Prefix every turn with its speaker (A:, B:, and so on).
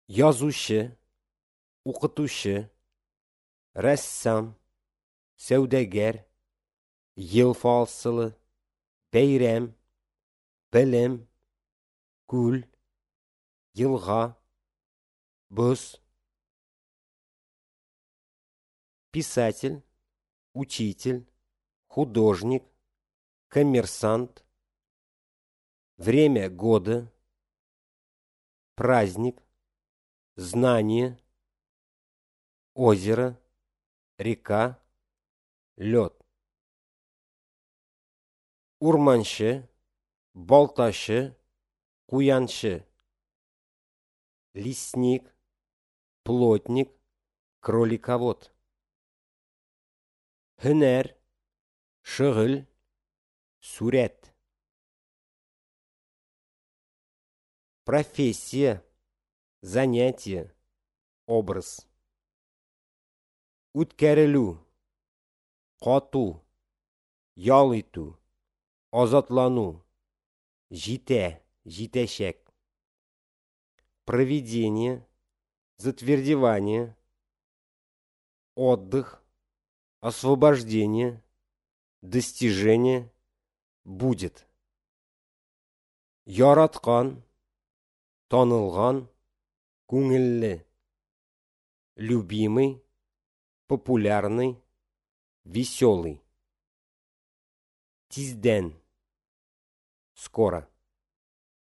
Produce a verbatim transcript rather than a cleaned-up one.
A: Язучы, укытучы, рәссам, сәүдәгәр, ел фасылы, бәйрәм, белем, күл, елга, боз. Писатель, учитель, художник, коммерсант, время года, праздник, знание, озеро, река, лед. Урманчы, балтачы, куянчы, лесник, плотник, кроликовод. Һөнәр, шөгыль, сурәт. Профессия, занятие, образ. Үткәрелү, кату, ял итү, азатлану, җитә, җитәчәк. Проведение, затвердевание, отдых, освобождение, достижение, будет. Яраткан, танылган, күңелле. Любимый, популярный, веселый. Тиздән, скоро.